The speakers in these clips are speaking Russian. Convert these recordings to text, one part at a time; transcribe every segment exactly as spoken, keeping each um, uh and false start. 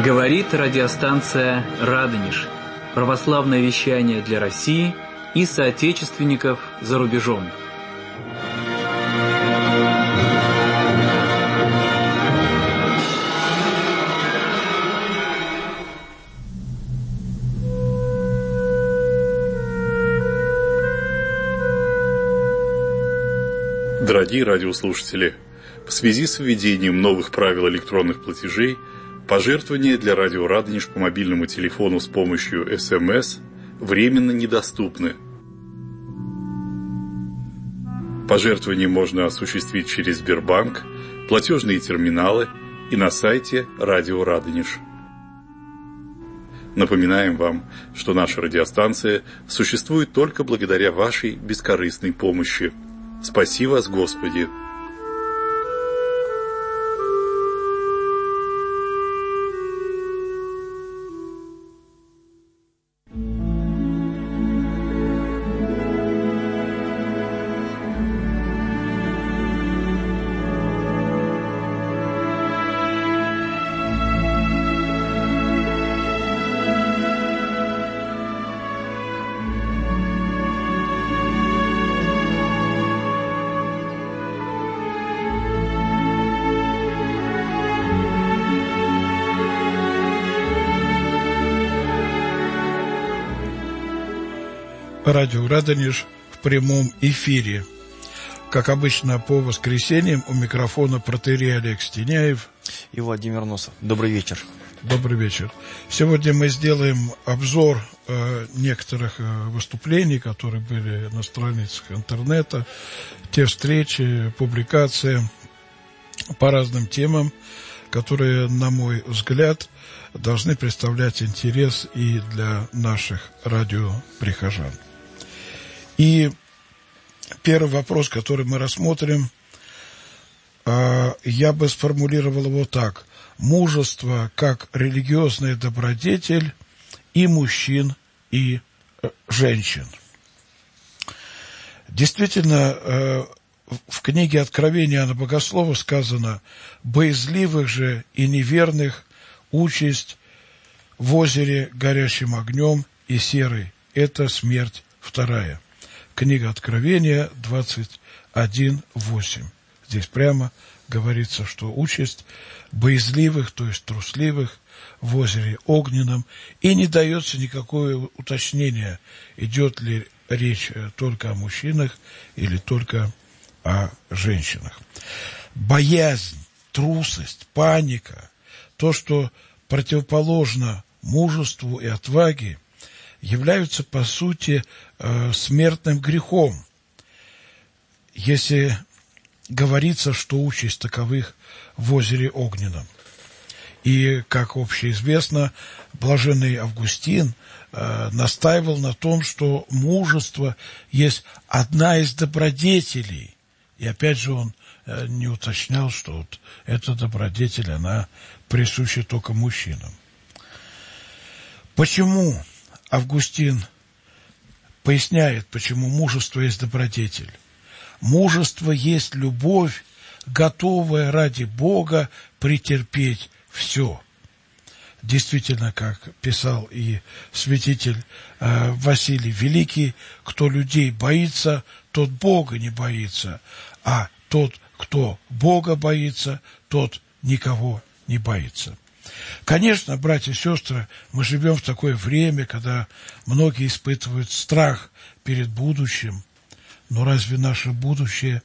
Говорит радиостанция «Радонеж». Православное вещание для России и соотечественников за рубежом. Дорогие радиослушатели, в связи с введением новых правил электронных платежей, пожертвования для радио «Радонеж» по мобильному телефону с помощью эс эм эс временно недоступны. Пожертвования можно осуществить через Сбербанк, платежные терминалы и на сайте радио «Радонеж». Напоминаем вам, что наша радиостанция существует только благодаря вашей бескорыстной помощи. Спаси вас, Господи! Радио «Радонеж» в прямом эфире. Как обычно, по воскресеньям у микрофона протоиерей Олег Стеняев и Владимир Носов. Добрый вечер. Добрый вечер. Сегодня мы сделаем обзор э, некоторых э, выступлений, которые были на страницах интернета, те встречи, публикации по разным темам, которые, на мой взгляд, должны представлять интерес и для наших радиоприхожан. И первый вопрос, который мы рассмотрим, я бы сформулировал его так. Мужество как религиозный добродетель и мужчин, и женщин. Действительно, в книге Откровения Иоанна Богослова сказано: «Боязливых же и неверных участь в озере горящим огнем и серой. Это смерть вторая». Книга Откровения двадцать один восемь. Здесь прямо говорится, что участь боязливых, то есть трусливых, в озере огненном, и не дается никакое уточнение, идет ли речь только о мужчинах или только о женщинах. Боязнь, трусость, паника, то, что противоположно мужеству и отваге, являются, по сути, э, смертным грехом. Если говорится, что участь таковых в озере огненном. И, как общеизвестно, блаженный Августин э, настаивал на том, что мужество есть одна из добродетелей. И опять же он э, не уточнял, что вот эта добродетель, она присуща только мужчинам. Почему Августин поясняет, почему мужество есть добродетель? Мужество есть любовь, готовая ради Бога претерпеть все. Действительно, как писал и святитель э, Василий Великий, кто людей боится, тот Бога не боится, а тот, кто Бога боится, тот никого не боится. Конечно, братья и сестры, мы живем в такое время, когда многие испытывают страх перед будущим. Но разве наше будущее,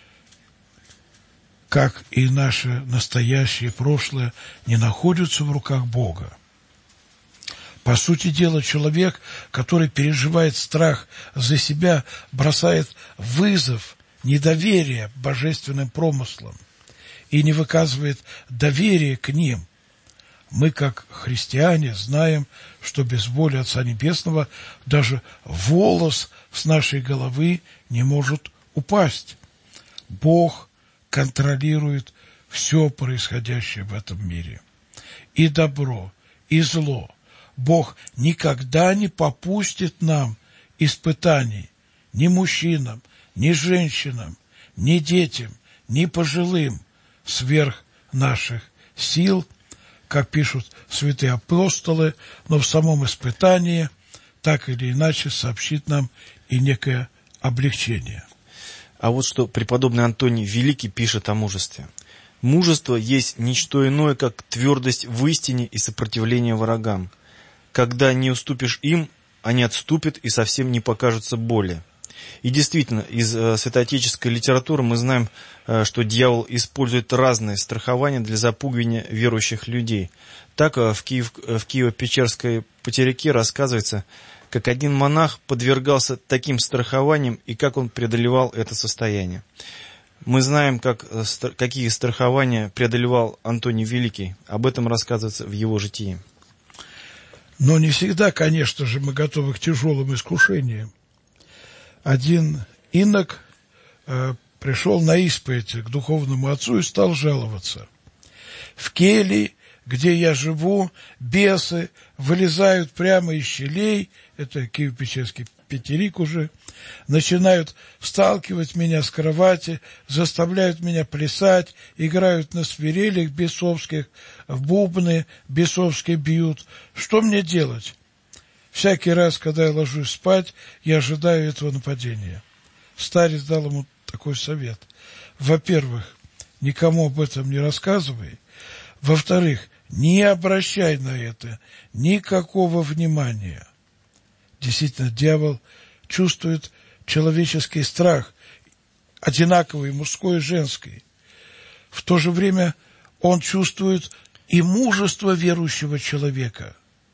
как и наше настоящее и прошлое, не находятся в руках Бога? По сути дела, человек, который переживает страх за себя, бросает вызов, недоверие божественным промыслам и не выказывает доверия к ним. Мы, как христиане, знаем, что без воли Отца Небесного даже волос с нашей головы не может упасть. Бог контролирует все происходящее в этом мире. И добро, и зло. Бог никогда не попустит нам испытаний ни мужчинам, ни женщинам, ни детям, ни пожилым сверх наших сил, как пишут святые апостолы, но в самом испытании так или иначе сообщит нам и некое облегчение. А вот что преподобный Антоний Великий пишет о мужестве. «Мужество есть ничто иное, как твердость в истине и сопротивление врагам. Когда не уступишь им, они отступят и совсем не покажутся более». И действительно, из э, святоотеческой литературы мы знаем, э, что дьявол использует разные страхования для запугивания верующих людей. Так э, в, Киев, э, в Киево-Печерской потеряке рассказывается, как один монах подвергался таким страхованиям и как он преодолевал это состояние. Мы знаем, как, э, стр- какие страхования преодолевал Антоний Великий. Об этом рассказывается в его житии. Но не всегда, конечно же, мы готовы к тяжелым искушениям. Один инок э, пришел на исповедь к духовному отцу и стал жаловаться. В келье, где я живу, бесы вылезают прямо из щелей, это Киево-Печерский Петерик уже, начинают сталкивать меня с кровати, заставляют меня плясать, играют на свирелях бесовских, в бубны бесовские бьют. Что мне делать? Всякий раз, когда я ложусь спать, я ожидаю этого нападения. Старец дал ему такой совет. Во-первых, никому об этом не рассказывай. Во-вторых, не обращай на это никакого внимания. Действительно, дьявол чувствует человеческий страх, одинаковый, мужской и женский. В то же время он чувствует и мужество верующего человека,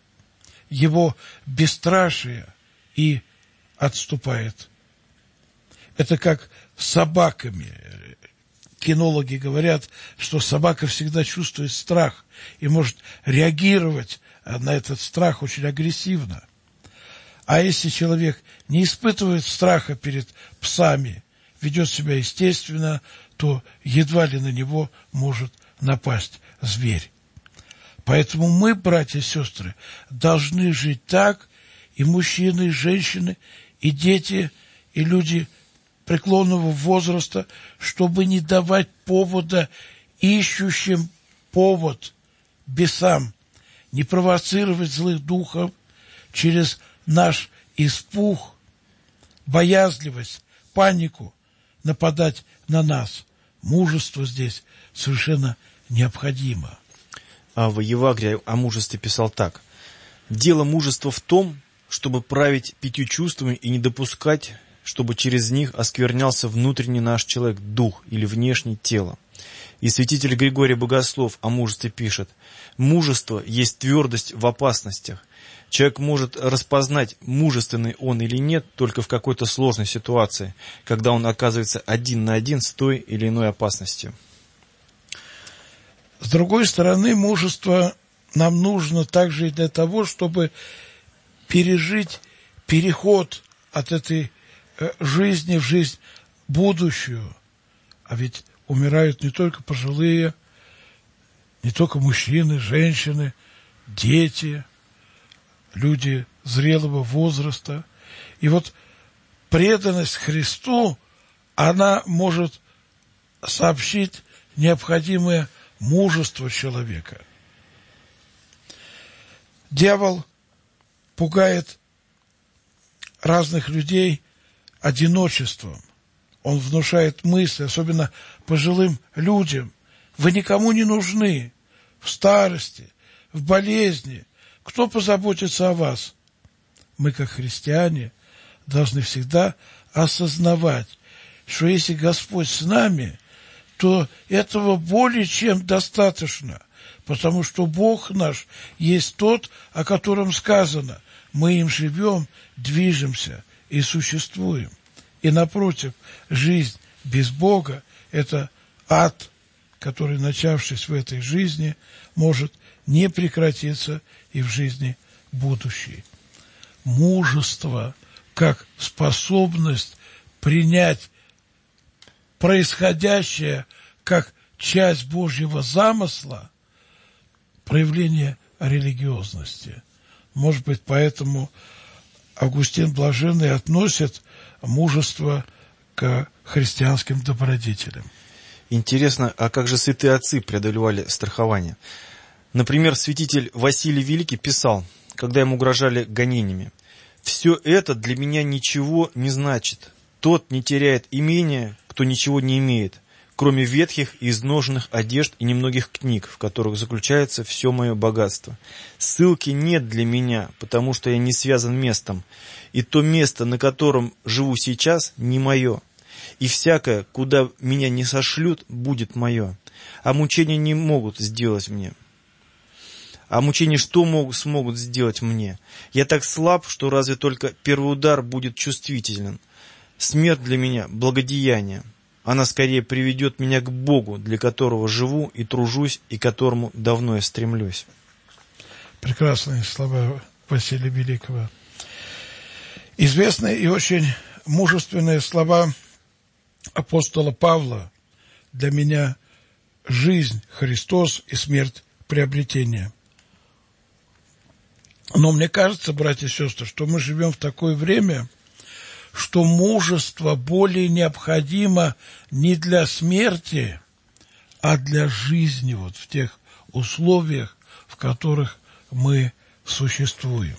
его бесстрашие, и отступает. Это как с собаками. Кинологи говорят, что собака всегда чувствует страх и может реагировать на этот страх очень агрессивно. А если человек не испытывает страха перед псами, ведет себя естественно, то едва ли на него может напасть зверь. Поэтому мы, братья и сестры, должны жить так, и мужчины, и женщины, и дети, и люди преклонного возраста, чтобы не давать повода ищущим повод бесам, не провоцировать злых духов через наш испуг, боязливость, панику нападать на нас. Мужество здесь совершенно необходимо. А в Евагрии о мужестве писал так. «Дело мужества в том, чтобы править пятью чувствами и не допускать, чтобы через них осквернялся внутренний наш человек, дух или внешнее тело». И святитель Григорий Богослов о мужестве пишет: «Мужество есть твердость в опасностях. Человек может распознать, мужественный он или нет, только в какой-то сложной ситуации, когда он оказывается один на один с той или иной опасностью». С другой стороны, мужество нам нужно также и для того, чтобы пережить переход от этой жизни в жизнь будущую. А ведь умирают не только пожилые, не только мужчины, женщины, дети, люди зрелого возраста. И вот преданность Христу, она может сообщить необходимое мужество человека. Дьявол пугает разных людей одиночеством. Он внушает мысли, особенно пожилым людям: вы никому не нужны в старости, в болезни. Кто позаботится о вас? Мы, как христиане, должны всегда осознавать, что если Господь с нами, то этого более чем достаточно, потому что Бог наш есть тот, о котором сказано: мы им живем, движемся и существуем. И напротив, жизнь без Бога – это ад, который, начавшись в этой жизни, может не прекратиться и в жизни будущей. Мужество как способность принять происходящее как часть Божьего замысла, проявление религиозности. Может быть, поэтому Августин Блаженный относит мужество к христианским добродетелям. Интересно, а как же святые отцы преодолевали страхование? Например, святитель Василий Великий писал, когда ему угрожали гонениями: «Все это для меня ничего не значит. Тот не теряет имения, кто ничего не имеет, кроме ветхих и изношенных одежд и немногих книг, в которых заключается все мое богатство. Ссылки нет для меня, потому что я не связан местом, и то место, на котором живу сейчас, не мое. И всякое, куда меня не сошлют, будет мое. А мучения не могут сделать мне. А мучения что могут, смогут сделать мне? Я так слаб, что разве только первый удар будет чувствителен. Смерть для меня – благодеяние. Она скорее приведет меня к Богу, для которого живу и тружусь, и к которому давно я стремлюсь». Прекрасные слова Василия Великого. Известные и очень мужественные слова апостола Павла: «Для меня жизнь Христос и смерть приобретение». Но мне кажется, братья и сестры, что мы живем в такое время, что мужество более необходимо не для смерти, а для жизни, вот в тех условиях, в которых мы существуем.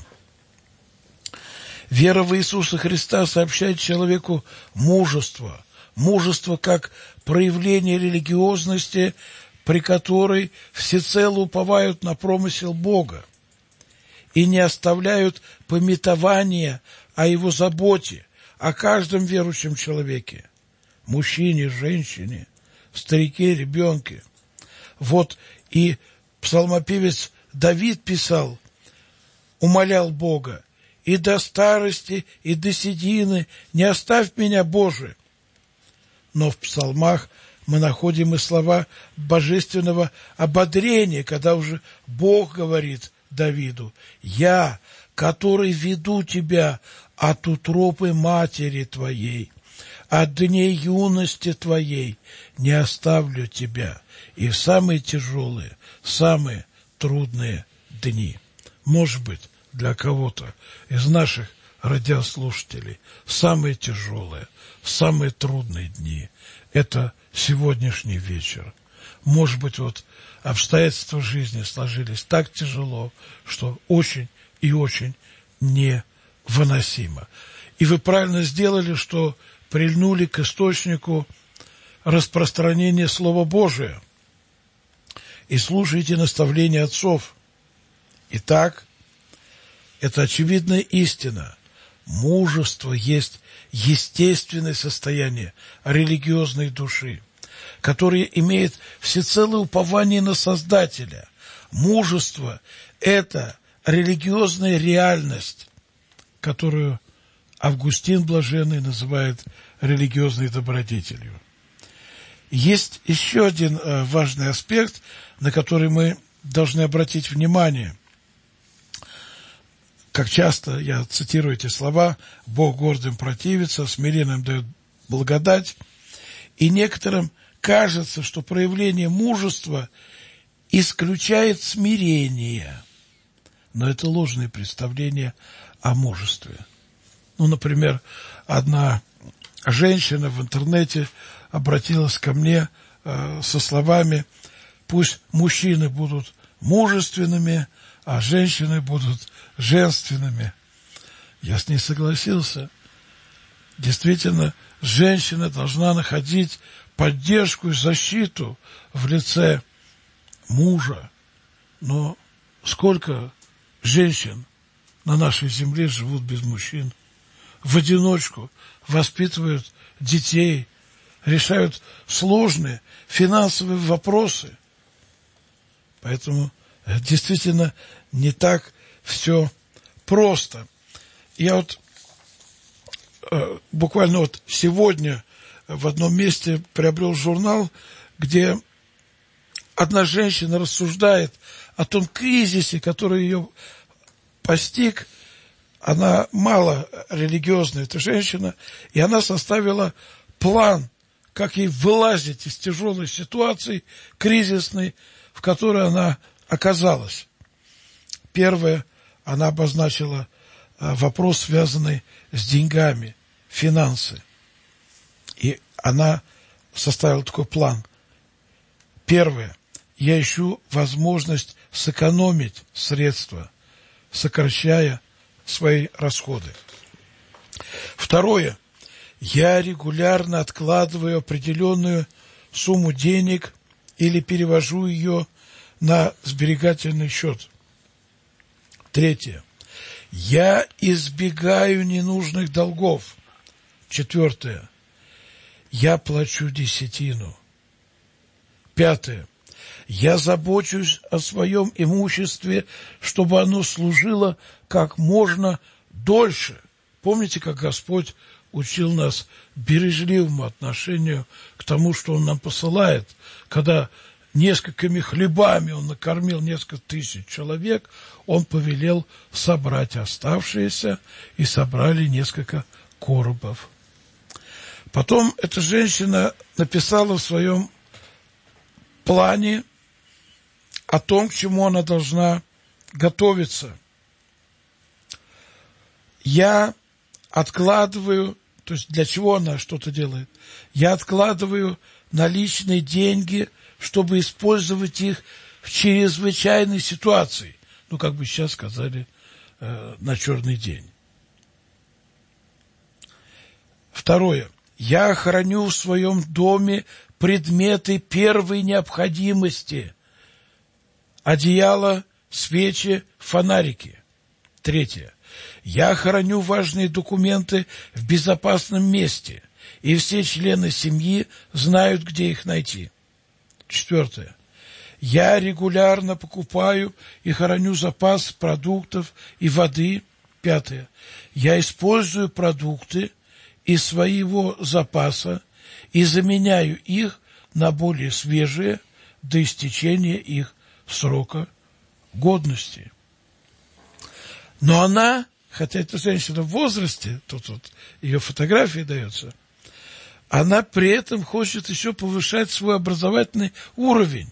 Вера в Иисуса Христа сообщает человеку мужество. Мужество как проявление религиозности, при которой всецело уповают на промысел Бога и не оставляют памятования о Его заботе, о каждом верующем человеке, мужчине, женщине, старике, ребенке. Вот и псалмопевец Давид писал, умолял Бога: «И до старости, и до седины не оставь меня, Боже». Но в псалмах мы находим и слова божественного ободрения, когда уже Бог говорит Давиду: «Я, который веду тебя от утробы матери твоей, от дней юности твоей не оставлю тебя и в самые тяжелые, самые трудные дни». Может быть, для кого-то из наших радиослушателей самые тяжелые, самые трудные дни – это сегодняшний вечер. Может быть, вот обстоятельства жизни сложились так тяжело, что очень и очень невыносимо. И вы правильно сделали, что прильнули к источнику распространения Слова Божия и слушайте наставления отцов. Итак, это очевидная истина. Мужество есть естественное состояние религиозной души, которое имеет всецелое упование на Создателя. Мужество – это религиозная реальность, которую Августин Блаженный называет религиозной добродетелью. Есть еще один важный аспект, на который мы должны обратить внимание. Как часто я цитирую эти слова: «Бог гордым противится, смиренным дает благодать». И некоторым кажется, что проявление мужества исключает смирение. Но это ложное представление о мужестве. Ну, например, одна женщина в интернете обратилась ко мне э, со словами: «Пусть мужчины будут мужественными, а женщины будут женственными». Я с ней согласился. Действительно, женщина должна находить поддержку и защиту в лице мужа. Но сколько женщин на нашей земле живут без мужчин, в одиночку воспитывают детей, решают сложные финансовые вопросы. Поэтому действительно не так все просто. Я вот э, буквально вот сегодня в одном месте приобрел журнал, где одна женщина рассуждает о том кризисе, который ее постиг. Она мало религиозная, эта женщина, и она составила план, как ей вылазить из тяжелой ситуации, кризисной, в которой она оказалась. Первое, она обозначила вопрос, связанный с деньгами, финансы. И она составила такой план. Первое, я ищу возможность сэкономить средства, сокращая свои расходы. Второе. Я регулярно откладываю определенную сумму денег или перевожу ее на сберегательный счет. Третье. Я избегаю ненужных долгов. Четвертое. Я плачу десятину. Пятое. Я забочусь о своем имуществе, чтобы оно служило как можно дольше. Помните, как Господь учил нас бережливому отношению к тому, что Он нам посылает, когда несколькими хлебами Он накормил несколько тысяч человек, Он повелел собрать оставшиеся, и собрали несколько коробов. Потом эта женщина написала в своем плане о том, к чему она должна готовиться. Я откладываю, то есть для чего она что-то делает? Я откладываю наличные деньги, чтобы использовать их в чрезвычайной ситуации. Ну, как бы сейчас сказали, э, на черный день. Второе. Я храню в своем доме предметы первой необходимости. Одеяло, свечи, фонарики. Третье. Я храню важные документы в безопасном месте, и все члены семьи знают, где их найти. Четвертое. Я регулярно покупаю и храню запас продуктов и воды. Пятое. Я использую продукты из своего запаса и заменяю их на более свежие до истечения их срока годности. Но она, хотя эта женщина в возрасте, тут вот ее фотографии дается, она при этом хочет еще повышать свой образовательный уровень.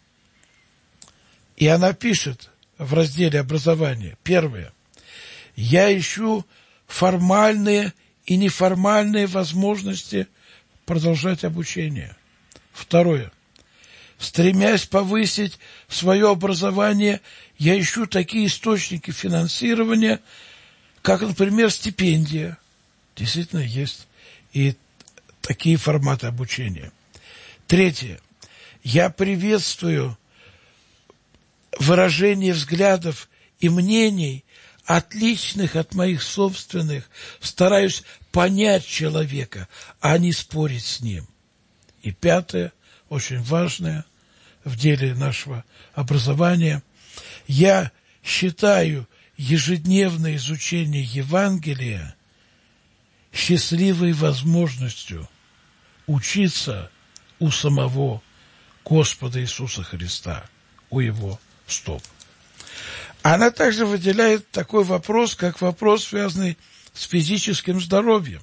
И она пишет в разделе «Образование». Первое. Я ищу формальные и неформальные возможности продолжать обучение. Второе. Стремясь повысить свое образование, я ищу такие источники финансирования, как, например, стипендия. Действительно, есть и такие форматы обучения. Третье. Я приветствую выражение взглядов и мнений, отличных от моих собственных, стараюсь понять человека, а не спорить с ним. И пятое, очень важное в деле нашего образования, я считаю ежедневное изучение Евангелия счастливой возможностью учиться у самого Господа Иисуса Христа, у Его стоп. Она также выделяет такой вопрос, как вопрос, связанный с физическим здоровьем.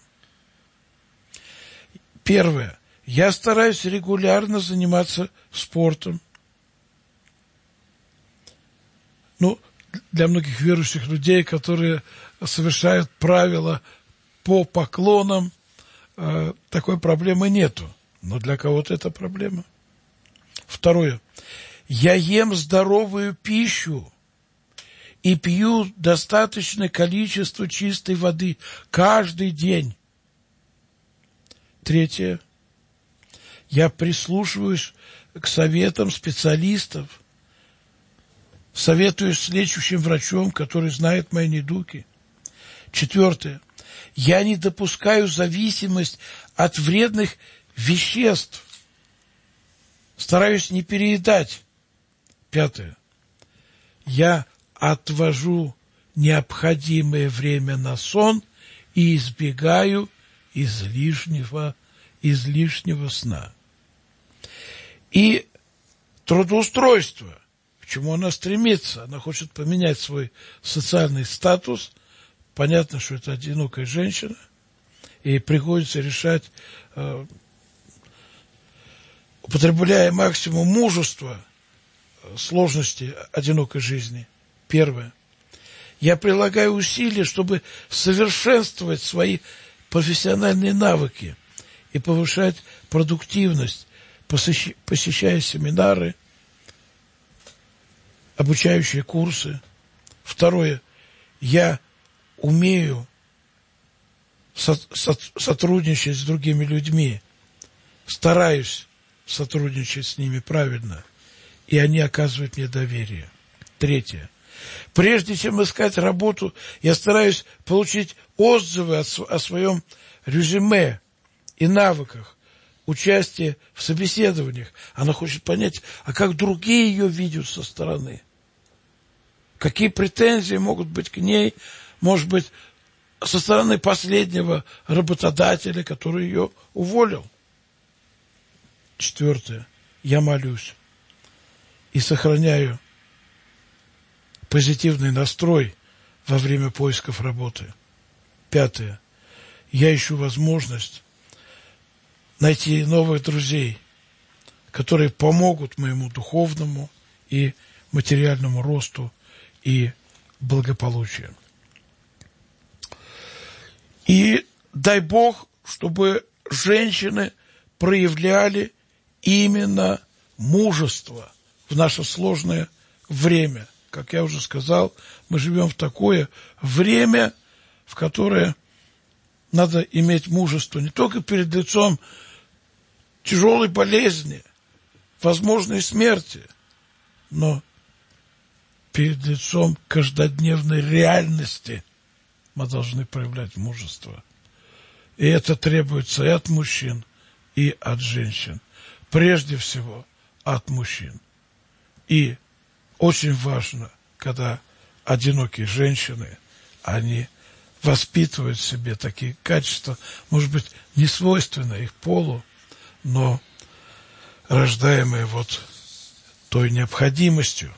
Первое. Я стараюсь регулярно заниматься спортом. Ну, для многих верующих людей, которые совершают правила по поклонам, э, такой проблемы нету. Но для кого-то это проблема. Второе. Я ем здоровую пищу и пью достаточное количество чистой воды каждый день. Третье. Я прислушиваюсь к советам специалистов, советуюсь с лечащим врачом, который знает мои недуги. Четвертое. Я не допускаю зависимость от вредных веществ. Стараюсь не переедать. Пятое. Я отвожу необходимое время на сон и избегаю излишнего, излишнего сна. И трудоустройство, к чему она стремится. Она хочет поменять свой социальный статус. Понятно, что это одинокая женщина, и приходится решать, э, употребляя максимум мужества, сложности одинокой жизни. Первое. Я прилагаю усилия, чтобы совершенствовать свои профессиональные навыки и повышать продуктивность, посещая семинары, обучающие курсы. Второе, я умею со- со- сотрудничать с другими людьми, стараюсь сотрудничать с ними правильно, и они оказывают мне доверие. Третье. Прежде чем искать работу, я стараюсь получить отзывы о, о своем резюме и навыках, участие в собеседованиях. Она хочет понять, а как другие ее видят со стороны. Какие претензии могут быть к ней, может быть, со стороны последнего работодателя, который ее уволил. Четвертое. Я молюсь и сохраняю позитивный настрой во время поисков работы. Пятое. Я ищу возможность найти новых друзей, которые помогут моему духовному и материальному росту и благополучию. И дай Бог, чтобы женщины проявляли именно мужество в наше сложное время. Как я уже сказал, мы живем в такое время, в которое надо иметь мужество не только перед лицом тяжелой болезни, возможной смерти, но перед лицом каждодневной реальности мы должны проявлять мужество. И это требуется и от мужчин, и от женщин. Прежде всего, от мужчин. И очень важно, когда одинокие женщины, они воспитывают в себе такие качества, может быть, не свойственные их полу, но рождаемые вот той необходимостью.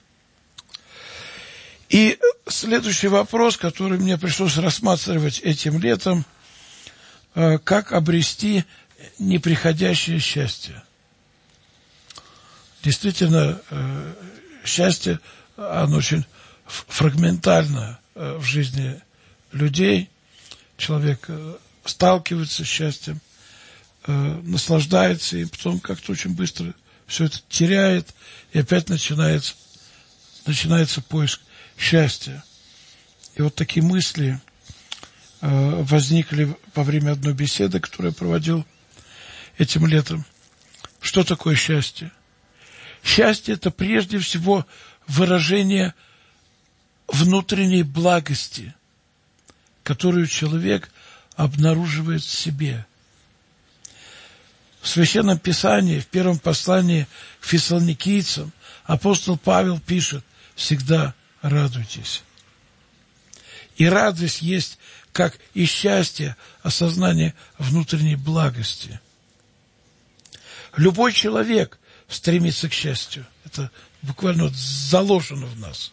И следующий вопрос, который мне пришлось рассматривать этим летом, как обрести неприходящее счастье. Действительно, счастье, оно очень фрагментально в жизни людей. Человек сталкивается с счастьем, наслаждается, и потом как-то очень быстро все это теряет, и опять начинается, начинается поиск счастья. И вот такие мысли возникли во время одной беседы, которую я проводил этим летом. Что такое счастье? Счастье – это прежде всего выражение внутренней благости, которую человек обнаруживает в себе. В Священном Писании, в первом послании к фессалоникийцам, апостол Павел пишет: «Всегда радуйтесь». И радость есть как и счастье, осознание внутренней благости. Любой человек стремится к счастью. Это буквально вот заложено в нас.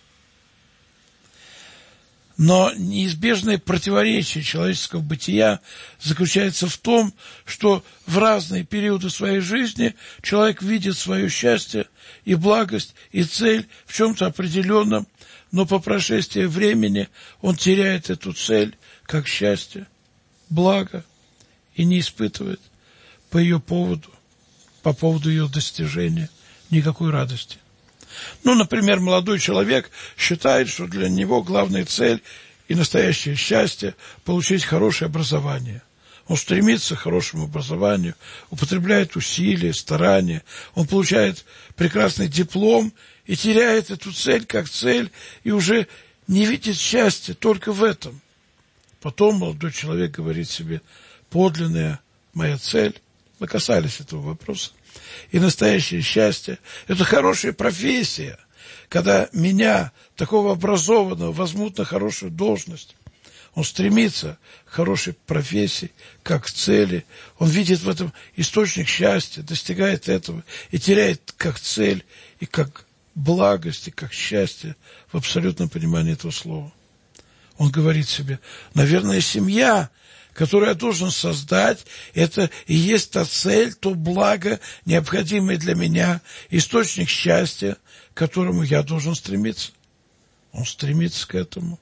Но неизбежное противоречие человеческого бытия заключается в том, что в разные периоды своей жизни человек видит свое счастье и благость, и цель в чем-то определенном, но по прошествии времени он теряет эту цель как счастье, благо, и не испытывает по ее поводу, по поводу ее достижения никакой радости. Ну, например, молодой человек считает, что для него главная цель и настоящее счастье – получить хорошее образование. Он стремится к хорошему образованию, употребляет усилия, старания, он получает прекрасный диплом и теряет эту цель как цель, и уже не видит счастья только в этом. Потом молодой человек говорит себе: подлинная моя цель, мы касались этого вопроса, и настоящее счастье – это хорошая профессия, когда меня, такого образованного, возьмут на хорошую должность. Он стремится к хорошей профессии, как к цели. Он видит в этом источник счастья, достигает этого и теряет как цель, и как благость, и как счастье в абсолютном понимании этого слова. Он говорит себе: наверное, семья, которую я должен создать, это и есть та цель, то благо, необходимое для меня, источник счастья, к которому я должен стремиться. Он стремится к этому,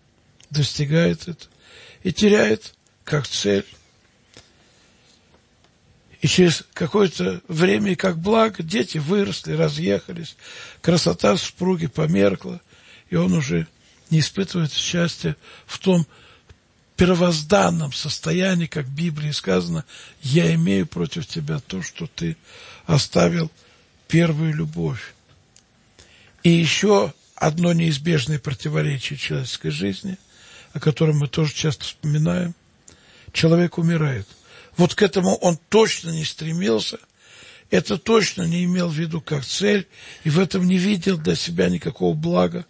достигает это и теряет как цель. И через какое-то время, как благо, дети выросли, разъехались, красота супруги померкла, и он уже не испытывает счастья в том первозданном состоянии, как в Библии сказано: «Я имею против тебя то, что ты оставил первую любовь». И еще одно неизбежное противоречие человеческой жизни, о котором мы тоже часто вспоминаем: человек умирает. Вот к этому он точно не стремился, это точно не имел в виду как цель, и в этом не видел для себя никакого блага.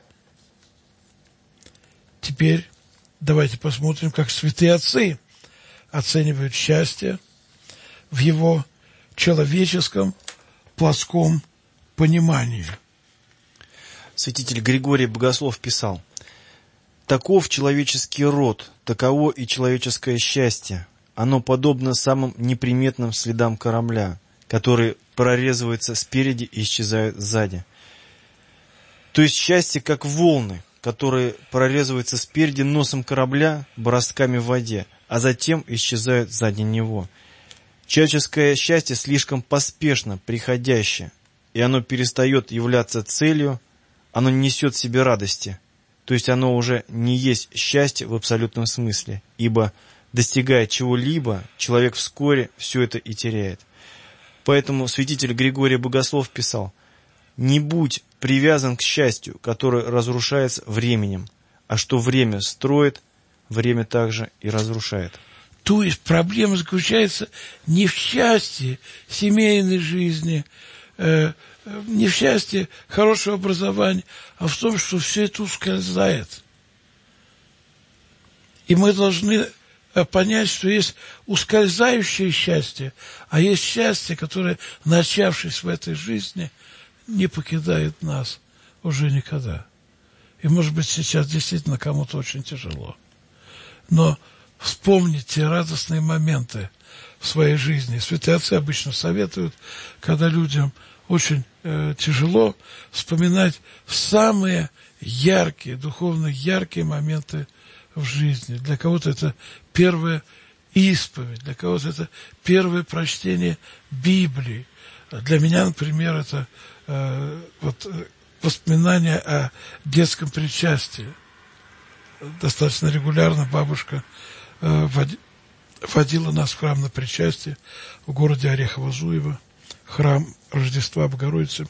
Теперь давайте посмотрим, как святые отцы оценивают счастье в его человеческом плоском понимании. Святитель Григорий Богослов писал: «Таков человеческий род, таково и человеческое счастье. Оно подобно самым неприметным следам корабля, которые прорезываются спереди и исчезают сзади. То есть счастье как волны, которые прорезываются спереди носом корабля бороздками в воде, а затем исчезают сзади него. Человеческое счастье слишком поспешно приходящее, и оно перестает являться целью, оно не несет в себе радости, то есть оно уже не есть счастье в абсолютном смысле, ибо, достигая чего-либо, человек вскоре все это и теряет. Поэтому святитель Григорий Богослов писал: «Не будь привязан к счастью, которое разрушается временем, а что время строит, время также и разрушает». То есть проблема заключается не в счастье семейной жизни, э, не в счастье хорошего образования, а в том, что все это ускользает. И мы должны понять, что есть ускользающее счастье, а есть счастье, которое, начавшись в этой жизни, не покидает нас уже никогда. И, может быть, сейчас действительно кому-то очень тяжело. Но вспомните радостные моменты в своей жизни. Святые отцы обычно советуют, когда людям очень э, тяжело, вспоминать самые яркие, духовно яркие моменты в жизни. Для кого-то это первая исповедь, для кого-то это первое прочтение Библии. Для меня, например, это э, вот, воспоминания о детском причастии. Достаточно регулярно бабушка э, води, водила нас в храм на причастие в городе Орехово-Зуево, храм Рождества Богородицы.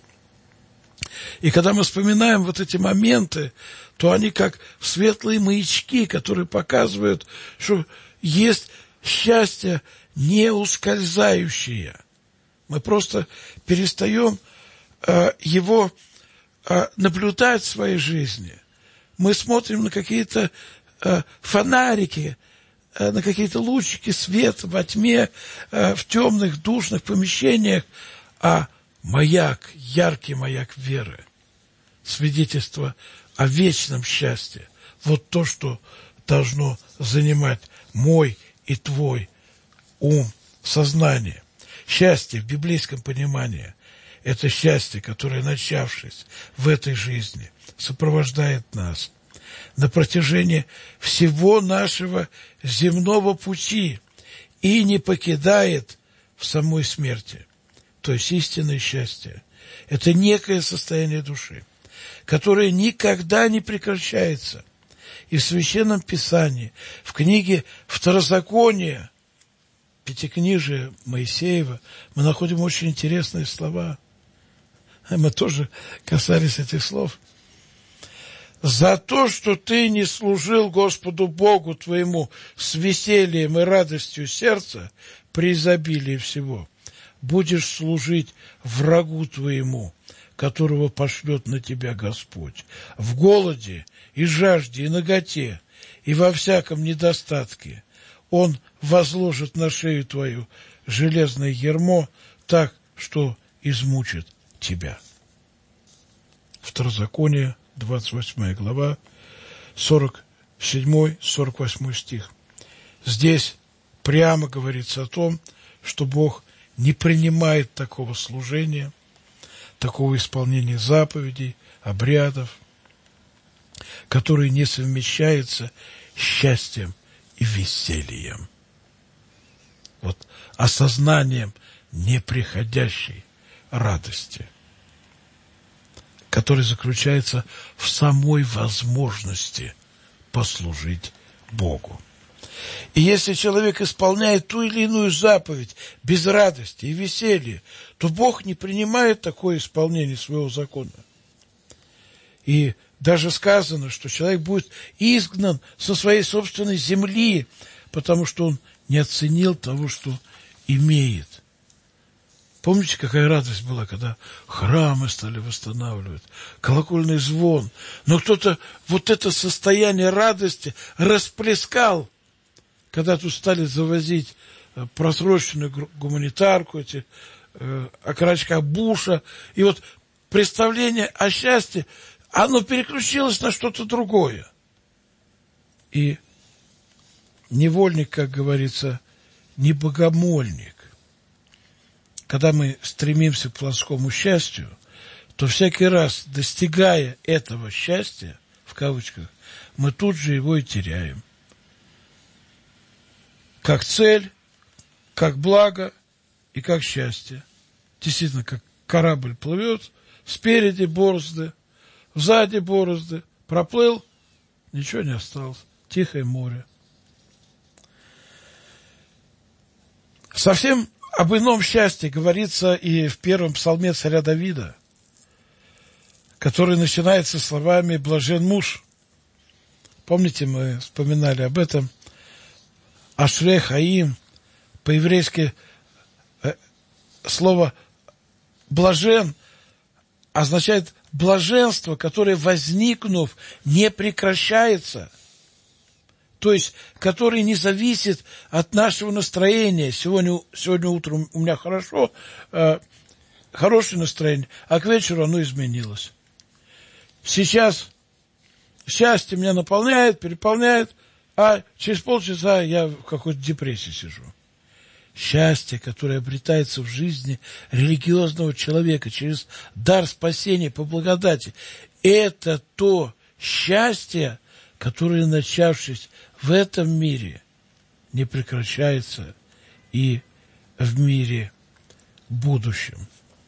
И когда мы вспоминаем вот эти моменты, то они как светлые маячки, которые показывают, что есть счастье не ускользающее. Мы просто перестаем э, его э, наблюдать в своей жизни. Мы смотрим на какие-то э, фонарики, э, на какие-то лучики света во тьме, э, в темных душных помещениях, а маяк, яркий маяк веры, свидетельство о вечном счастье. Вот то, что должно занимать мой и твой ум, сознание. Счастье в библейском понимании – это счастье, которое, начавшись в этой жизни, сопровождает нас на протяжении всего нашего земного пути и не покидает в самой смерти. То есть истинное счастье – это некое состояние души, которое никогда не прекращается. И в Священном Писании, в книге Второзакония, Пятикнижие Моисеева, мы находим очень интересные слова. Мы тоже касались этих слов. «За то, что ты не служил Господу Богу твоему с весельем и радостью сердца при изобилии всего, будешь служить врагу твоему, которого пошлет на тебя Господь, в голоде и жажде и наготе, и во всяком недостатке. Он возложит на шею твою железное ярмо так, что измучит тебя». Второзаконие, двадцать восьмая глава, сорок седьмой сорок восьмой стих. Здесь прямо говорится о том, что Бог не принимает такого служения, такого исполнения заповедей, обрядов, которые не совмещаются с счастьем и весельем. Вот осознанием неприходящей радости, которая заключается в самой возможности послужить Богу. И если человек исполняет ту или иную заповедь без радости и веселья, то Бог не принимает такое исполнение своего закона. И даже сказано, что человек будет изгнан со своей собственной земли, потому что он не оценил того, что имеет. Помните, какая радость была, когда храмы стали восстанавливать, колокольный звон. Но кто-то вот это состояние радости расплескал, когда тут стали завозить просроченную гуманитарку, эти э, окорочка Буша. И вот представление о счастье, оно переключилось на что-то другое. И невольник, как говорится, не богомольник. Когда мы стремимся к плотскому счастью, то всякий раз, достигая этого счастья, в кавычках, мы тут же его и теряем. Как цель, как благо и как счастье. Действительно, как корабль плывет, спереди борозды, сзади борозды, проплыл, ничего не осталось, тихое море. Совсем об ином счастье говорится и в первом псалме царя Давида, который начинается словами «блажен муж». Помните, мы вспоминали об этом. Ашрей Хаим, по-еврейски э, слово «блажен» означает блаженство, которое, возникнув, не прекращается. То есть, который не зависит от нашего настроения. Сегодня, сегодня утром у меня хорошо, э, хорошее настроение, а к вечеру оно изменилось. Сейчас счастье меня наполняет, переполняет, а через полчаса я в какой-то депрессии сижу. Счастье, которое обретается в жизни религиозного человека через дар спасения по благодати, это то счастье, которое, начавшись в этом мире, не прекращается и в мире будущем.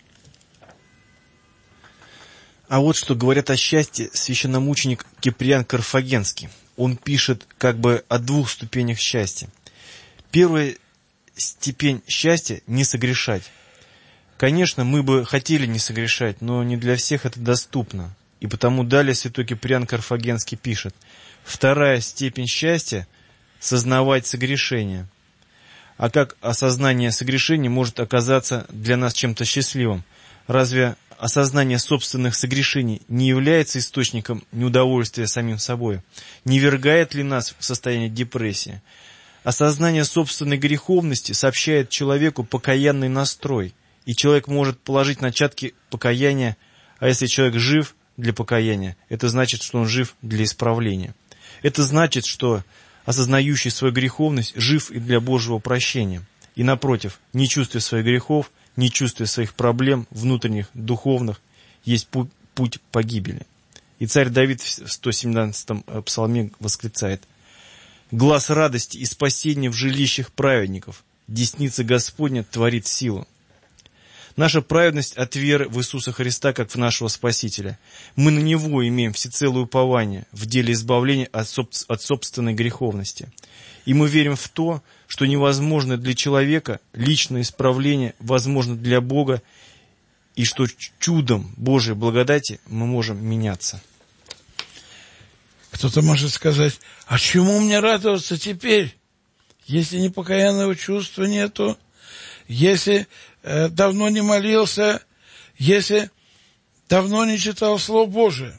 А вот что говорят о счастье священномученик Киприан Карфагенский. Он пишет как бы о двух ступенях счастья. Первая степень счастья – не согрешать. Конечно, мы бы хотели не согрешать, но не для всех это доступно. И потому далее святой Киприан Карфагенский пишет: вторая степень счастья – сознавать согрешение. А как осознание согрешения может оказаться для нас чем-то счастливым? Разве осознание собственных согрешений не является источником неудовольствия самим собой? Не ввергает ли нас в состояние депрессии? Осознание собственной греховности сообщает человеку покаянный настрой, и человек может положить начатки покаяния, а если человек жив для покаяния, это значит, что он жив для исправления. Это значит, что осознающий свою греховность жив и для Божьего прощения. И напротив, не чувствуя своих грехов, не чувствуя своих проблем внутренних, духовных, есть путь, путь погибели. И царь Давид в сто семнадцатом псалме восклицает: «Глас радости и спасения в жилищах праведников, десница Господня творит силу». Наша праведность от веры в Иисуса Христа, как в нашего Спасителя. Мы на Него имеем всецелое упование в деле избавления от, соб... от собственной греховности. И мы верим в то, что невозможно для человека личное исправление возможно для Бога, и что чудом Божьей благодати мы можем меняться. Кто-то может сказать: а чему мне радоваться теперь, если непокаянного чувства нету, если э, давно не молился, если давно не читал Слово Божие?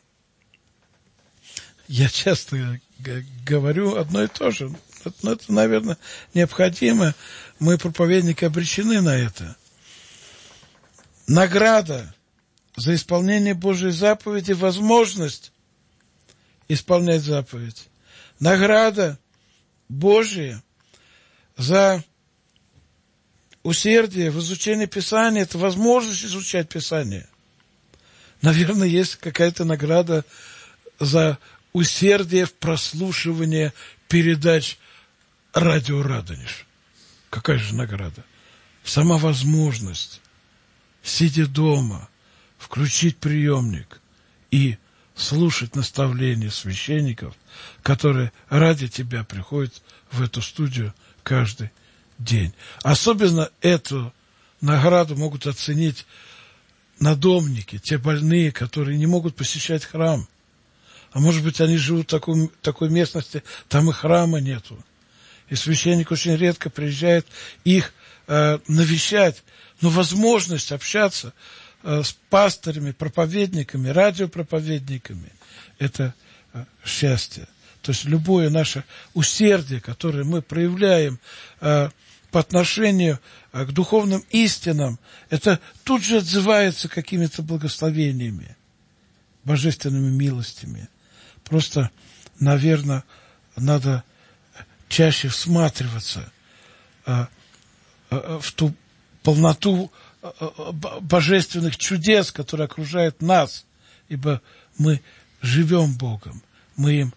Я часто г- говорю одно и то же. Но это, наверное, необходимо. Мы, проповедники, обречены на это. Награда за исполнение Божьей заповеди — возможность исполнять заповедь. Награда Божья за усердие в изучении Писания — это возможность изучать Писание. Наверное, есть какая-то награда за усердие в прослушивании передач радио Радонеж. Какая же награда? сама возможность, сидя дома, включить приемник и слушать наставления священников, которые ради тебя приходят в эту студию каждый день. Особенно эту награду могут оценить надомники, те больные, которые не могут посещать храм. А может быть, они живут в такой, такой местности, там и храма нету. И священник очень редко приезжает их э, навещать. Но возможность общаться э, с пасторами, проповедниками, радиопроповедниками – это э, счастье. То есть любое наше усердие, которое мы проявляем э, по отношению э, к духовным истинам, это тут же отзывается какими-то благословениями, божественными милостями. Просто, наверное, надо чаще всматриваться э, э, в ту полноту э, э, божественных чудес, которые окружают нас, ибо мы живем Богом, мы им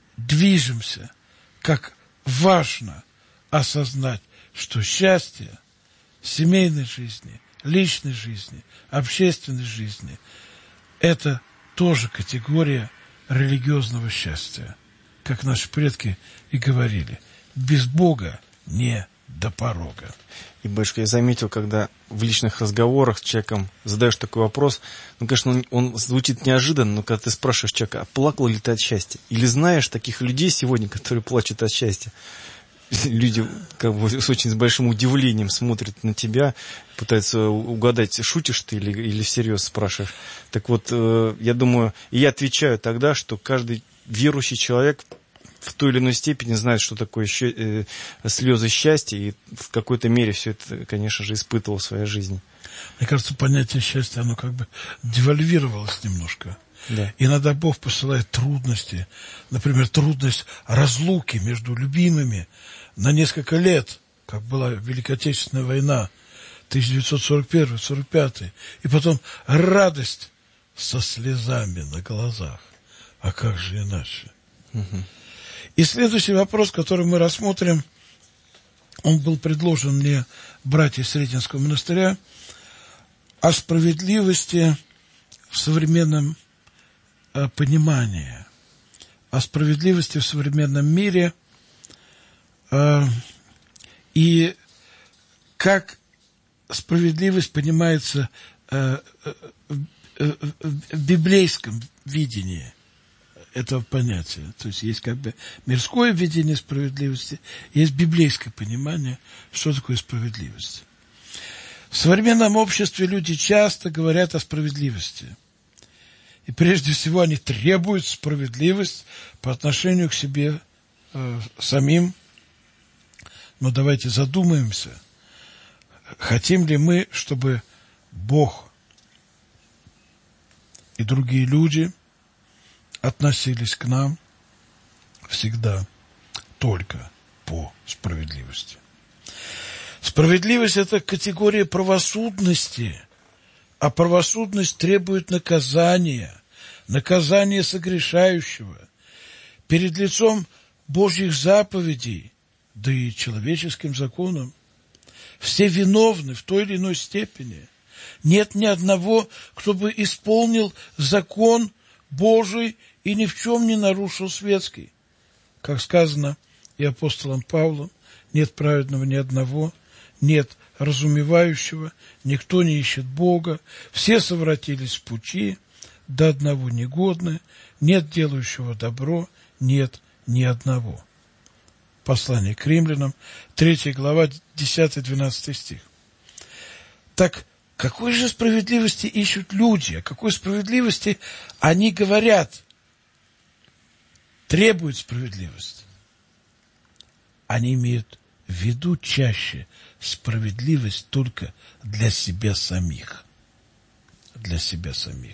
движемся. Как важно осознать, что счастье семейной жизни, личной жизни, общественной жизни – это тоже категория религиозного счастья, как наши предки и говорили, без Бога не до порога. И, батюшка, я заметил, когда в личных разговорах с человеком задаешь такой вопрос, ну, конечно, он, он звучит неожиданно, но когда ты спрашиваешь человека, а плакал ли ты от счастья? Или знаешь таких людей сегодня, которые плачут от счастья? Люди как бы с очень с большим удивлением смотрят на тебя, пытаются угадать, шутишь ты или, или всерьез спрашиваешь. Так вот, э, я думаю, и я отвечаю тогда, что каждый верующий человек в той или иной степени знает, что такое щ... э, слезы счастья, и в какой-то мере все это, конечно же, испытывал в своей жизни. Мне кажется, понятие счастья, оно как бы девальвировалось немножко. Да. Иногда Бог посылает трудности, например, трудность разлуки между любимыми на несколько лет, как была Великая Отечественная война, тысяча девятьсот сорок первый — сорок пятый, и потом радость со слезами на глазах. А как же иначе? Угу. И следующий вопрос, который мы рассмотрим, он был предложен мне братьями Сретенского монастыря, о справедливости в современном э, понимании, о справедливости в современном мире э, и как справедливость понимается э, э, э, в библейском видении этого понятия. То есть есть как бы мирское видение справедливости, есть библейское понимание, что такое справедливость. В современном обществе люди часто говорят о справедливости. И прежде всего они требуют справедливость по отношению к себе э, самим. Но давайте задумаемся, хотим ли мы, чтобы Бог и другие люди относились к нам всегда только по справедливости. Справедливость – это категория правосудности, а правосудность требует наказания, наказания согрешающего. Перед лицом Божьих заповедей, да и человеческим законом, все виновны в той или иной степени. Нет ни одного, кто бы исполнил закон Божий и ни в чем не нарушил светский. Как сказано и апостолом Павлом, нет праведного ни одного, нет разумевающего, никто не ищет Бога, все совратились в пути, до одного негодны, нет делающего добро, нет ни одного. Послание к римлянам, третья глава, десятый-двенадцатый стих. Так, какой же справедливости ищут люди? О какой справедливости они говорят? Требуют справедливости. Они имеют в виду чаще справедливость только для себя самих. Для себя самих.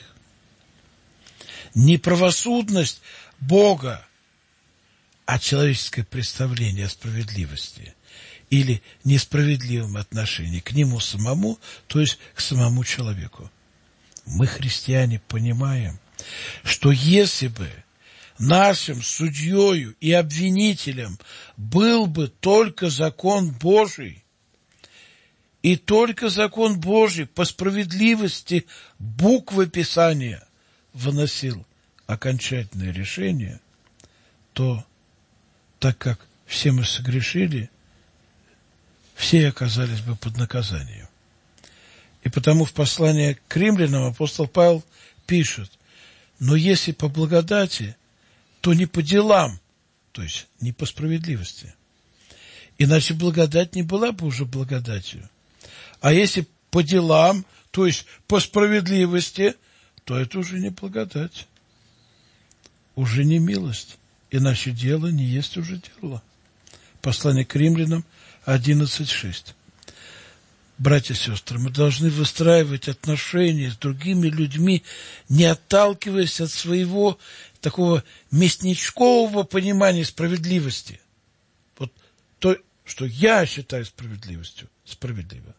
Не правосудность Бога, а человеческое представление о справедливости или несправедливом отношении к нему самому, то есть к самому человеку. Мы, христиане, понимаем, что если бы нашим судьею и обвинителем был бы только закон Божий, и только закон Божий по справедливости буквы Писания выносил окончательное решение, то, так как все мы согрешили, все оказались бы под наказанием. И потому в послании к римлянам апостол Павел пишет: но если по благодати, то не по делам, то есть не по справедливости. Иначе благодать не была бы уже благодатью. А если по делам, то есть по справедливости, то это уже не благодать, уже не милость. Иначе дело не есть уже дело. Послание к римлянам одиннадцать шесть. Братья и сестры, мы должны выстраивать отношения с другими людьми, не отталкиваясь от своего такого местничкового понимания справедливости. Вот то, что я считаю справедливостью, справедливо.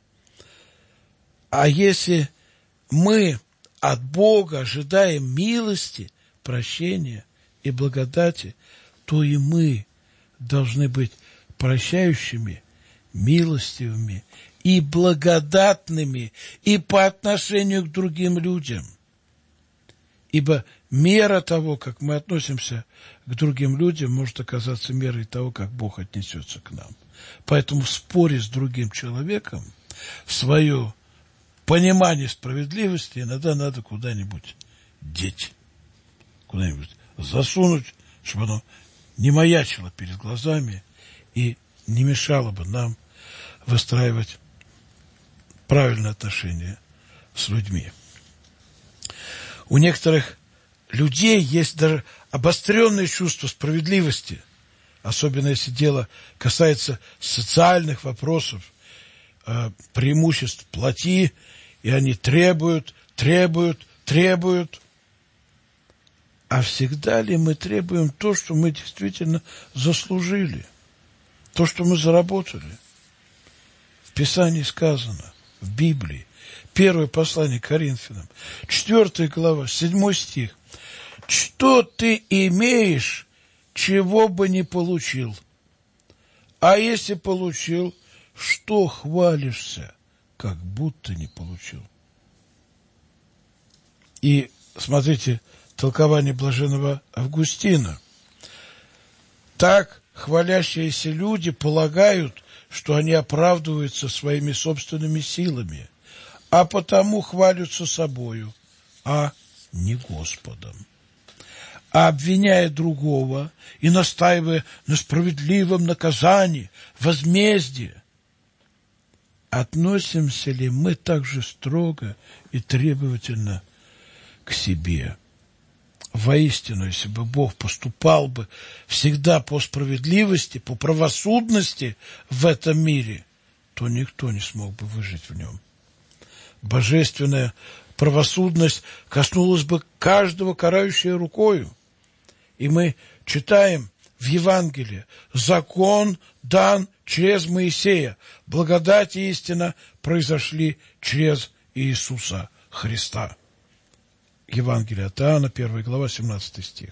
А если мы от Бога ожидаем милости, прощения и благодати, то и мы должны быть прощающими, милостивыми и благодатными и по отношению к другим людям. Ибо мера того, как мы относимся к другим людям, может оказаться мерой того, как Бог отнесется к нам. Поэтому в споре с другим человеком свое понимание справедливости иногда надо куда-нибудь деть, куда-нибудь засунуть, чтобы оно не маячило перед глазами и не мешало бы нам выстраивать правильные отношения с людьми. У некоторых людей есть даже обостренное чувство справедливости, особенно если дело касается социальных вопросов, э, преимуществ плати, и они требуют, требуют, требуют. А всегда ли мы требуем то, что мы действительно заслужили, то, что мы заработали? В Писании сказано, в Библии, первое послание к Коринфянам, четвёртая глава, седьмой стих. Что ты имеешь, чего бы не получил? А если получил, что хвалишься, как будто не получил? И смотрите, толкование блаженного Августина. Так хвалящиеся люди полагают, что они оправдываются своими собственными силами, а потому хвалятся собою, а не Господом. А обвиняя другого и настаивая на справедливом наказании, возмездии, относимся ли мы так же строго и требовательно к себе? Воистину, если бы Бог поступал бы всегда по справедливости, по правосудности в этом мире, то никто не смог бы выжить в нем. Божественная правосудность коснулась бы каждого карающей рукою. И мы читаем в Евангелии: закон дан через Моисея, благодать и истина произошли через Иисуса Христа. Евангелие от Иоанна, первая глава, семнадцатый стих.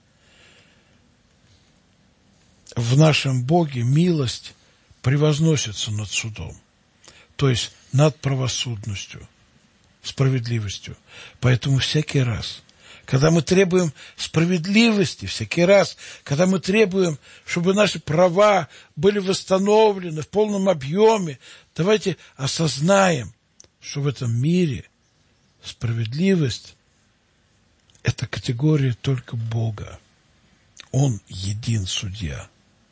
В нашем Боге милость превозносится над судом, то есть над правосудностью, справедливостью. Поэтому всякий раз, когда мы требуем справедливости, всякий раз, когда мы требуем, чтобы наши права были восстановлены в полном объеме, давайте осознаем, что в этом мире справедливость – это категория только Бога. Он един судья.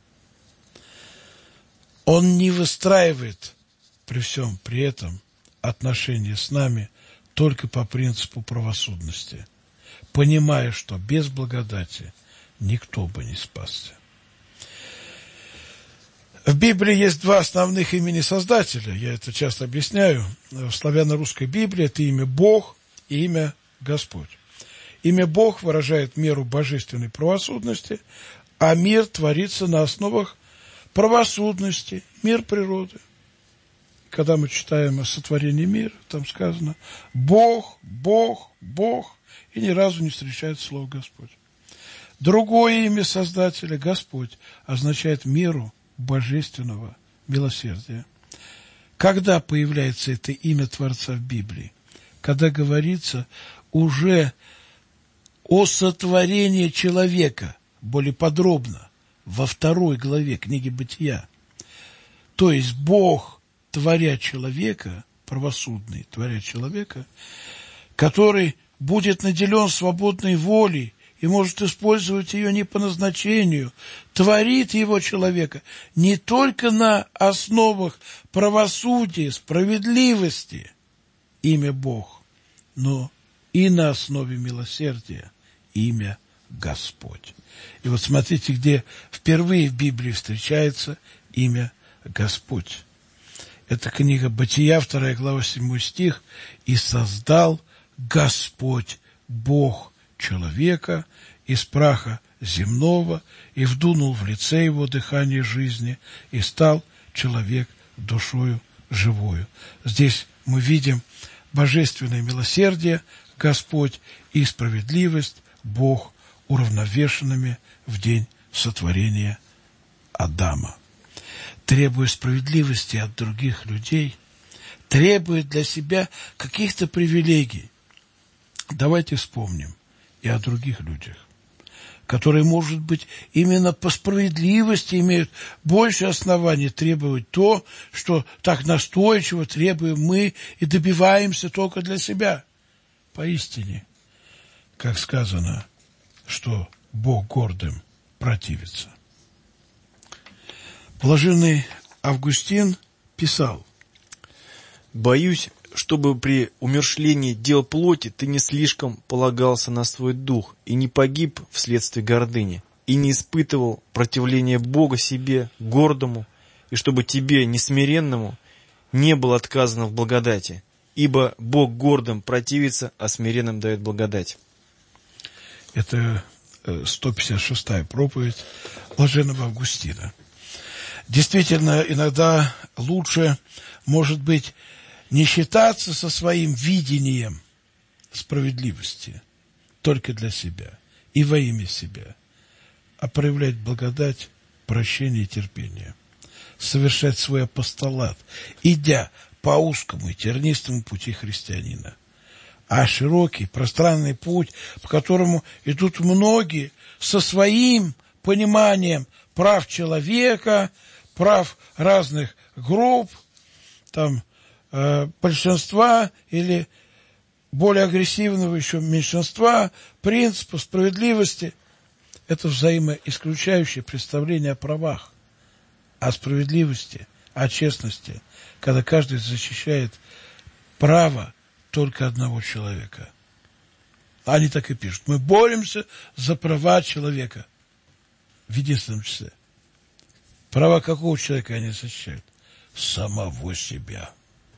Он не выстраивает при всем при этом отношения с нами только по принципу правосудности, понимая, что без благодати никто бы не спасся. В Библии есть два основных имени Создателя. Я это часто объясняю. В славяно-русской Библии это имя Бог и имя Господь. Имя Бог выражает меру божественной правосудности, а мир творится на основах правосудности, мир природы. Когда мы читаем о сотворении мира, там сказано «Бог, Бог, Бог», и ни разу не встречается слово «Господь». Другое имя Создателя, Господь, означает меру божественного милосердия. Когда появляется это имя Творца в Библии? Когда говорится уже о сотворении человека, более подробно, во второй главе книги Бытия. То есть Бог, творя человека, правосудный, творя человека, который будет наделен свободной волей и может использовать ее не по назначению, творит его человека не только на основах правосудия, справедливости, имя Бог, но и на основе милосердия, имя Господь. И вот смотрите, где впервые в Библии встречается имя Господь. Это книга Бытия, вторая глава, седьмой стих. «И создал Господь Бог человека из праха земного, и вдунул в лице его дыхание жизни, и стал человек душою живою». Здесь мы видим божественное милосердие Господь и справедливость Бог уравновешенными в день сотворения Адама. Требуя справедливости от других людей, требуя для себя каких-то привилегий. Давайте вспомним и о других людях, которые, может быть, именно по справедливости имеют больше оснований требовать то, что так настойчиво требуем мы и добиваемся только для себя. Поистине, как сказано, что Бог гордым противится. Блаженный Августин писал: «Боюсь, чтобы при умерщвлении дел плоти ты не слишком полагался на свой дух и не погиб вследствие гордыни, и не испытывал противления Бога себе, гордому, и чтобы тебе, несмиренному, не было отказано в благодати, ибо Бог гордым противится, а смиренным дает благодать». Это сто пятьдесят шестая проповедь блаженного Августина. Действительно, иногда лучше, может быть, не считаться со своим видением справедливости только для себя и во имя себя, а проявлять благодать, прощение и терпение, совершать свой апостолат, идя по узкому и тернистому пути христианина. А широкий, пространный путь, по которому идут многие со своим пониманием прав человека, прав разных групп, там, э, большинства или более агрессивного еще меньшинства, принципа справедливости. Это взаимоисключающее представление о правах, о справедливости, о честности, когда каждый защищает право только одного человека. Они так и пишут: мы боремся за права человека в единственном числе. Права какого человека они защищают? Самого себя.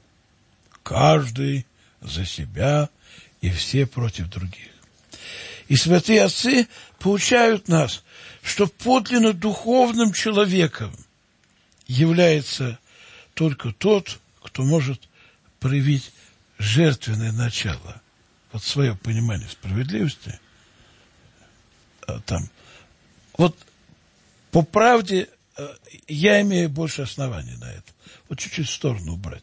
Каждый за себя и все против других. И святые отцы поучают нас, что подлинно духовным человеком является только тот, кто может проявить жертвенное начало. Вот свое понимание справедливости. А там. Вот по правде я имею больше оснований на это. Вот чуть-чуть в сторону убрать.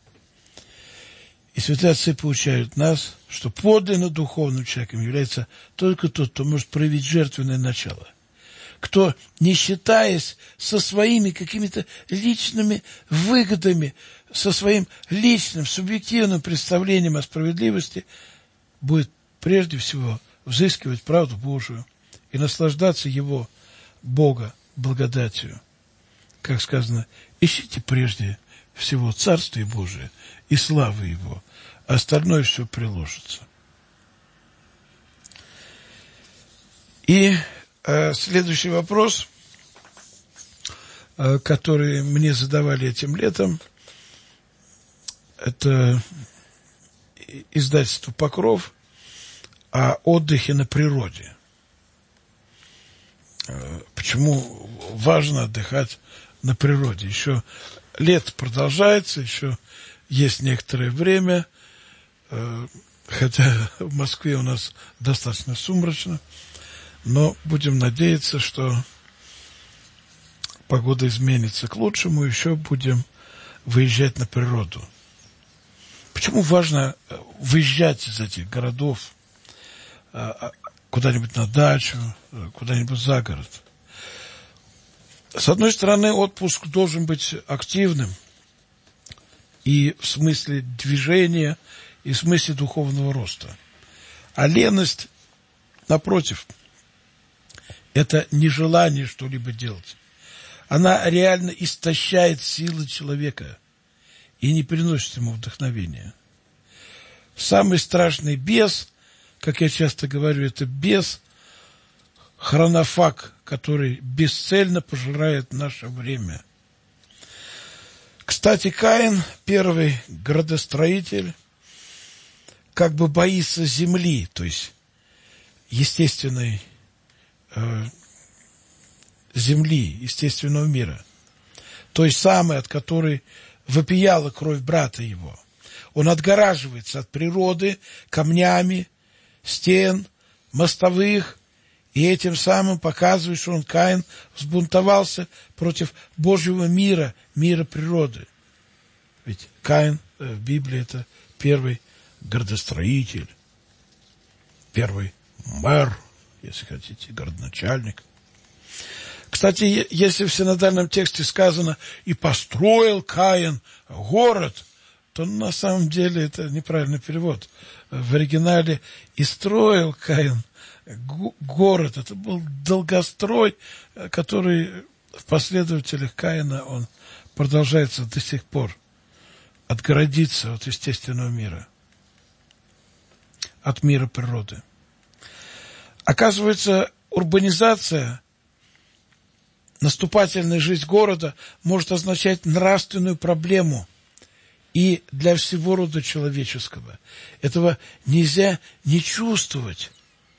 И святые отцы поучают нас, что подлинно духовным человеком является только тот, кто может проявить жертвенное начало. Кто, не считаясь со своими какими-то личными выгодами, со своим личным, субъективным представлением о справедливости, будет прежде всего взыскивать правду Божию и наслаждаться его, Бога, благодатью. Как сказано, ищите прежде всего Царствие Божие и славы Его, а остальное все приложится. И э, следующий вопрос, э, который мне задавали этим летом, это издательство «Покров» о отдыхе на природе. Э, почему важно отдыхать на природе? Еще лето продолжается, еще есть некоторое время, э, хотя в Москве у нас достаточно сумрачно, но будем надеяться, что погода изменится к лучшему, еще будем выезжать на природу. Почему важно выезжать из этих городов куда-нибудь на дачу, куда-нибудь за город? С одной стороны, отпуск должен быть активным и в смысле движения, и в смысле духовного роста. А леность, напротив, это нежелание что-либо делать. Она реально истощает силы человека и не приносит ему вдохновения. Самый страшный бес, как я часто говорю, это бес, хронофаг, который бесцельно пожирает наше время. Кстати, Каин, первый градостроитель, как бы боится земли, то есть естественной э, земли, естественного мира, той самой, от которой вопияла кровь брата его. Он отгораживается от природы камнями, стен, мостовых, и этим самым показывает, что он, Каин, взбунтовался против Божьего мира, мира природы. Ведь Каин в Библии это первый градостроитель, первый мэр, если хотите, городоначальник. Кстати, если в синодальном тексте сказано «и построил Каин город», то на самом деле это неправильный перевод. В оригинале «и строил Каин город». Это был долгострой, который в последователях Каина он продолжается до сих пор. Отгородиться от естественного мира, от мира природы. Оказывается, урбанизация, наступательная жизнь города может означать нравственную проблему и для всего рода человеческого. Этого нельзя не чувствовать,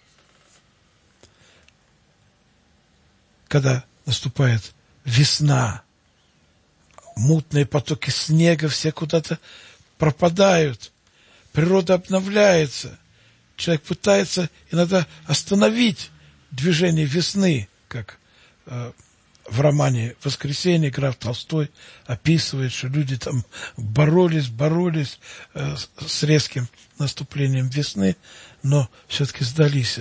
когда наступает весна. Мутные потоки снега все куда-то пропадают. Природа обновляется. Человек пытается иногда остановить движение весны, как э, в романе «Воскресенье» граф Толстой описывает, что люди там боролись, боролись э, с резким наступлением весны, но все-таки сдались.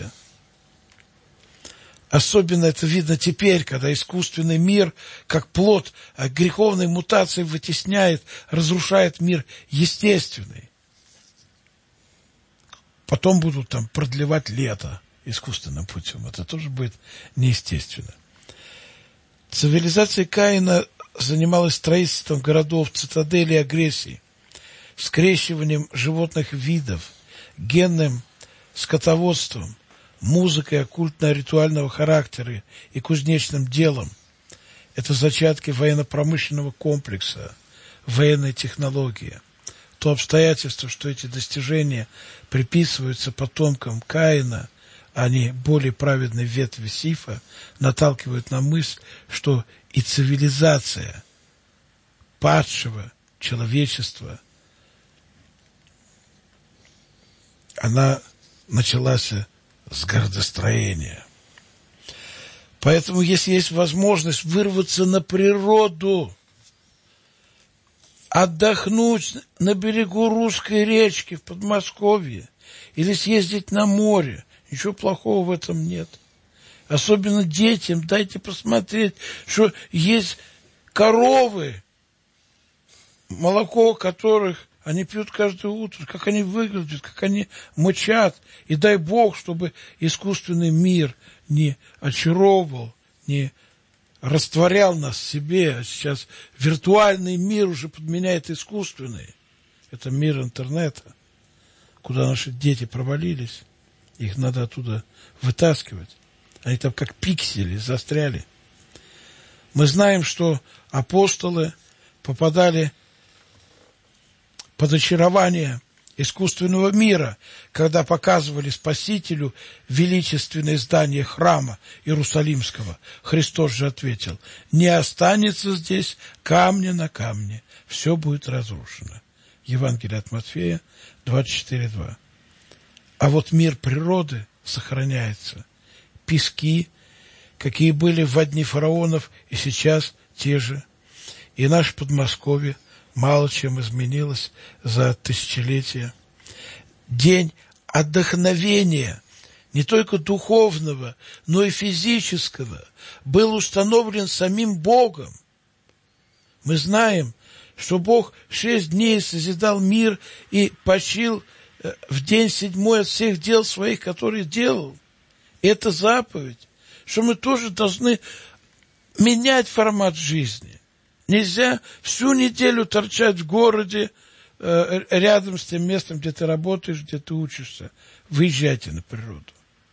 Особенно это видно теперь, когда искусственный мир, как плод греховной мутации, вытесняет, разрушает мир естественный. Потом будут там продлевать лето искусственным путем. Это тоже будет неестественно. Цивилизация Каина занималась строительством городов, цитаделей, агрессий, скрещиванием животных видов, генным скотоводством, музыкой оккультно-ритуального характера и кузнечным делом. Это зачатки военно-промышленного комплекса, военной технологии. То обстоятельство, что эти достижения приписываются потомкам Каина, а не более праведной ветви Сифа, наталкивает на мысль, что и цивилизация падшего человечества, она началась с городостроения. Поэтому, если есть возможность вырваться на природу, отдохнуть на берегу Русской речки в Подмосковье или съездить на море, ничего плохого в этом нет. Особенно детям дайте посмотреть, что есть коровы, молоко которых они пьют каждое утро, как они выглядят, как они мычат. И дай Бог, чтобы искусственный мир не очаровывал, не растворял нас в себе. А сейчас виртуальный мир уже подменяет искусственный. Это мир интернета, куда наши дети провалились. Их надо оттуда вытаскивать. Они там как пиксели застряли. Мы знаем, что апостолы попадали под очарование искусственного мира, когда показывали Спасителю величественное здание храма Иерусалимского. Христос же ответил: не останется здесь камня на камне, все будет разрушено. Евангелие от Матфея двадцать четыре два. А вот мир природы сохраняется. Пески, какие были в дни фараонов, и сейчас те же. И наше Подмосковье мало чем изменилось за тысячелетия. День отдохновения, не только духовного, но и физического, был установлен самим Богом. Мы знаем, что Бог шесть дней созидал мир и почил в день седьмой от всех дел своих, которые делал. Это заповедь, что мы тоже должны менять формат жизни. Нельзя всю неделю торчать в городе, э, рядом с тем местом, где ты работаешь, где ты учишься. Выезжайте на природу.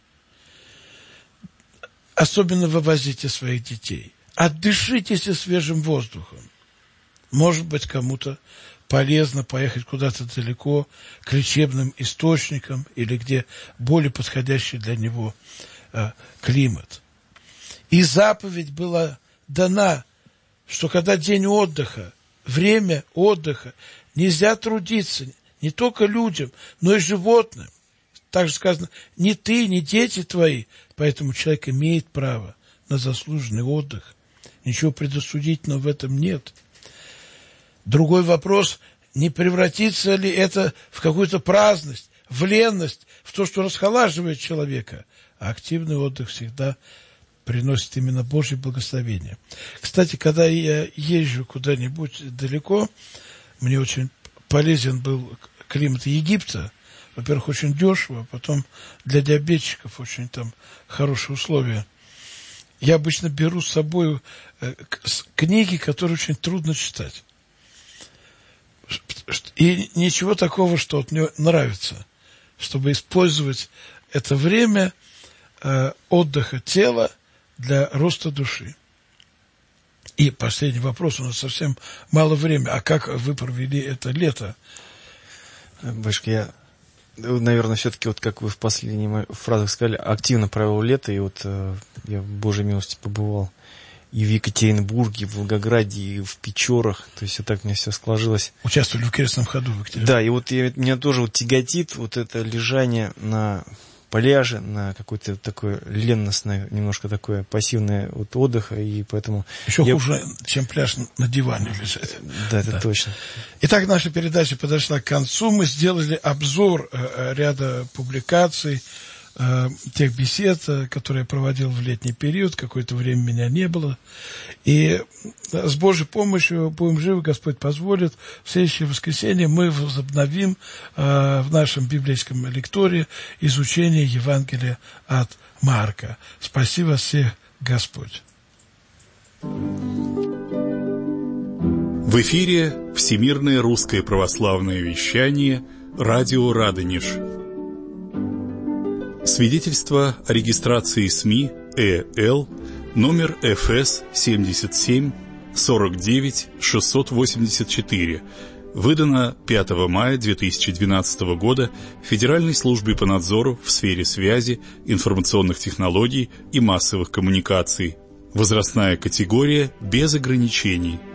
Особенно вывозите своих детей. Отдышитесь свежим воздухом. Может быть, кому-то полезно поехать куда-то далеко, к лечебным источникам, или где более подходящий для него э, климат. И заповедь была дана, что когда день отдыха, время отдыха, нельзя трудиться не только людям, но и животным. Также сказано, ни ты, ни дети твои, поэтому человек имеет право на заслуженный отдых. Ничего предосудительного в этом нет. Другой вопрос, не превратится ли это в какую-то праздность, в ленность, в то, что расхолаживает человека. А активный отдых всегда приносит именно Божье благословение. Кстати, когда я езжу куда-нибудь далеко, мне очень полезен был климат Египта. Во-первых, очень дешево, потом для диабетчиков очень там хорошие условия. Я обычно беру с собой книги, которые очень трудно читать. И ничего такого, что вот мне нравится, чтобы использовать это время э, отдыха тела для роста души. И последний вопрос, у нас совсем мало времени. А как вы провели это лето? Батюшка, я, наверное, все-таки, вот как вы в последней фразе сказали, активно провел лето, и вот э, я в Божьей милости побывал и в Екатеринбурге, и в Волгограде, и в Печорах. То есть, вот так у меня все сложилось. Участвовали в крестном ходу в Екатеринбурге. Да, и вот я, меня тоже вот тяготит вот это лежание на пляже, на какой-то такой ленностное, немножко такое пассивное вот отдых, и поэтому... Еще я... хуже, чем пляж на диване лежать. Да, это да. точно. Итак, наша передача подошла к концу. Мы сделали обзор э, ряда публикаций, э, тех бесед, э, которые я проводил в летний период. Какое-то время меня не было. И да, с Божьей помощью будем живы, Господь позволит. В следующее воскресенье мы возобновим э, в нашем библейском лектории изучение Евангелия от Марка. Спасибо всех, Господь. В эфире Всемирное русское православное вещание «Радио Радонеж». Свидетельство о регистрации СМИ Э Л номер Ф С семьдесят семь сорок девять шестьсот восемьдесят четыре, выдано пятого мая две тысячи двенадцатого года Федеральной службой по надзору в сфере связи, информационных технологий и массовых коммуникаций. Возрастная категория без ограничений.